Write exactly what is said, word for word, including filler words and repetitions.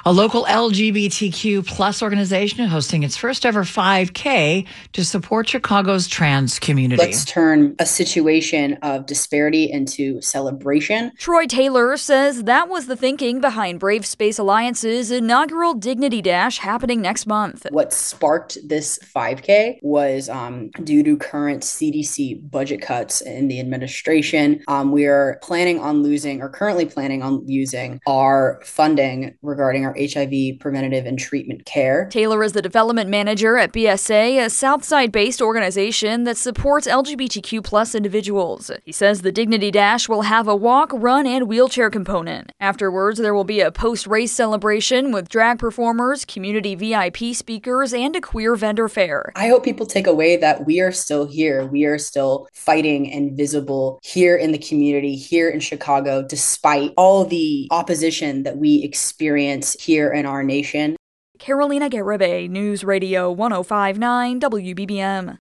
A local L G B T Q plus organization hosting its first ever five K to support Chicago's trans community. Let's turn a situation of disparity into celebration. Troy Taylor says that was the thinking behind Brave Space Alliance's inaugural Dignity Dash happening next month. What sparked this five K was um, due to current C D C budget cuts in the administration. Um, we are planning on losing, or currently planning on using, our funding regarding our H I V preventative and treatment care. Taylor is the development manager at B S A, a Southside-based organization that supports L G B T Q plus individuals. He says the Dignity Dash will have a walk, run, and wheelchair component. Afterwards, there will be a post-race celebration with drag performers, community V I P speakers, and a queer vendor fair. I hope people take away that we are still here. We are still fighting and visible here in the community, here in Chicago, despite all the opposition that we experience here in our nation. Carolina Garibay, News Radio one oh five point nine W B B M.